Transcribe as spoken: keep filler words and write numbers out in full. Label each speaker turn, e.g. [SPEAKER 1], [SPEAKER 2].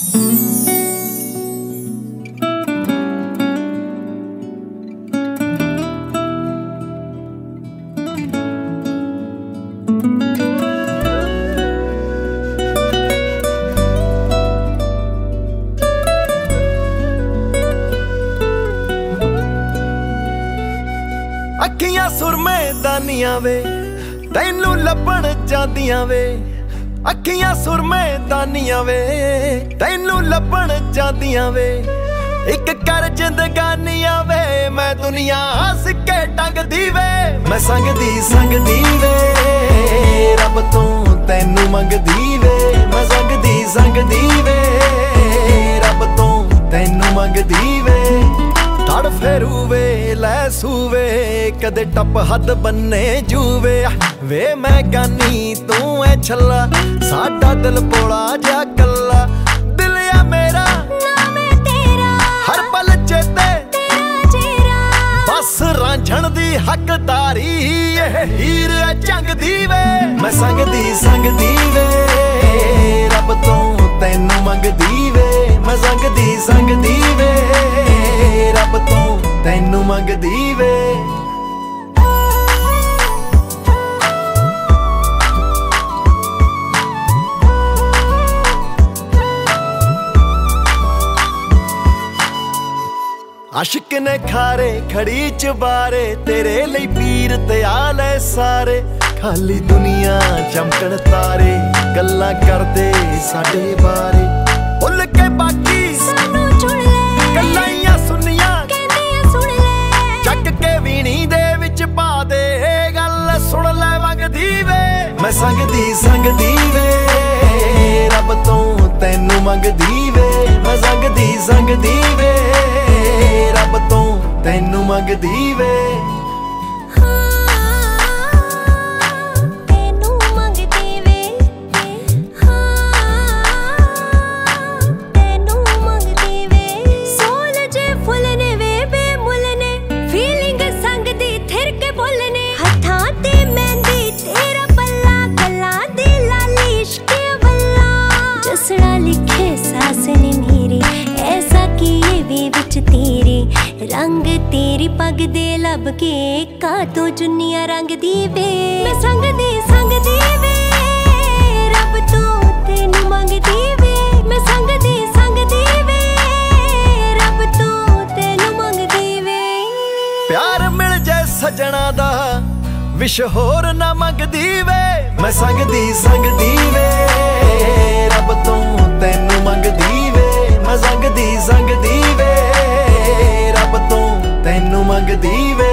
[SPEAKER 1] ਅੱਖੀਆਂ ਸੁਰਮੇ ਦਾਨੀਆਂ ਵੇ ਤੈਨੂੰ ਲੱਭਣ ਜਾਂਦੀਆਂ ਵੇ। ਅੱਖੀਆਂ ਸੁਰਮੇ ਦਾਨੀਆਂ ਵੇ ਤੈਨੂੰ ਲੱਭਣ ਜਾਂਦੀਆਂ ਵੇ। ਇੱਕ ਕਰ ਜ਼ਿੰਦਗਾਨੀਆਂ ਵੇ ਮੈਂ ਦੁਨੀਆ ਹੱਸ ਕੇ ਟੰਗਦੀ ਵੇ। ਮੈਂ ਸੰਗਦੀ ਸੰਗਦੀ ਵੇ ਰੱਬ ਤੋਂ ਤੈਨੂੰ ਮੰਗਦੀ ਵੇ। ਮੈਂ ਸੰਗਦੀ ਸੰਗਦੀ ਵੇ ਰੱਬ ਤੋਂ ਤੈਨੂੰ ਮੰਗਦੀ ਵੇ। ਤੜ ਫੇਰੂ ਵੇ ਲੈ ਸੂਵੇ ਕਦੇ ਟੱਪ ਹੱਦ ਬੰਨੇ ਜੂਵੇ। ਵੇ ਮੈਂ ਗਾਨੀ ਤੂੰ ਐ ਛੱਲਾ ਸਾਡਾ ਦਿਲ ਭੋਲਾ ਜਿਹਾ ਕੱਲਾ। ਦਿਲ ਆ ਮੇਰਾ ਨਾਮ ਹੈ ਤੇਰਾ ਹਰ ਪਲ ਚੇਤੇ ਤੇਰਾ ਚਿਹਰਾ। ਬਸ ਰਾਂਝਣ ਦੀ ਹੱਕਦਾਰੀ ਇਹ ਹੀਰ ਐ ਚੰਗਦੀ ਵੇ। ਮੈਂ ਸੰਗਦੀ ਸੰਗਦੀ ਵੇ ਰੱਬ ਤੋਂ ਤੈਨੂੰ ਮੰਗਦੀ ਵੇ। ਮੈਂ ਸੰਗਦੀ ਸੰਗਦੀ ਵੇ ਰੱਬ ਤੋਂ ਤੈਨੂੰ ਮੰਗਦੀ ਵੇ। ਆਸ਼ਿਕ ਨੇ ਖਾਰੇ ਖੜੀ ਚਬਾਰੇ ਤੇਰੇ ਲਈ ਪੀਰ ਤੇ ਆਲੇ ਸਾਰੇ। ਖਾਲੀ ਦੁਨੀਆ ਚਮਕਣ ਤਾਰੇ ਗੱਲਾਂ ਕਰਦੇ ਸਾਡੇ ਬਾਰੇ। ਭੁੱਲ ਕੇ ਬਾਕੀ ਸਾਨੂੰ ਚੁਣ ਲੈ ਗੱਲਾਂ ਸੁਣੀਆਂ ਕਹਿੰਦੀਆਂ ਸੁਣ ਲੈ। ਚੱਕ ਕੇ ਵੀਣੀ ਦੇ ਵਿੱਚ ਪਾ ਦੇ ਗੱਲ ਸੁਣ ਲੈ ਮੰਗਦੀ ਵੇ। ਮੈਂ ਸੰਗਦੀ ਸੰਗਦੀ ਵੇ ਰੱਬ ਤੋਂ ਤੈਨੂੰ ਮੰਗਦੀ ਵੇ। ਮੈਂ ਸੰਗਦੀ ਸੰਗਦੀ ਵੇ ਰੱਬ ਤੋਂ ਤੈਨੂੰ ਮੰਗਦੀ ਵੇ।
[SPEAKER 2] रंग तेरी पग दे लब के का तो जुनिया रंग दी वे। मैं संगदी संगदी वे रब तो तेनू मंगदी वे। मैं संगदी संगदी वे रब तो तेनू मंगदी वे।
[SPEAKER 1] प्यार मिल जाए सजना दा विश होर ना मंगदी वे। मैं संगदी संगदी वे रब तो तेनू मंगदी वे। मैं संगदी संगदी वे ਰੱਬ ਤੋਂ ਤੈਨੂੰ ਮੰਗਦੀ ਵੇ।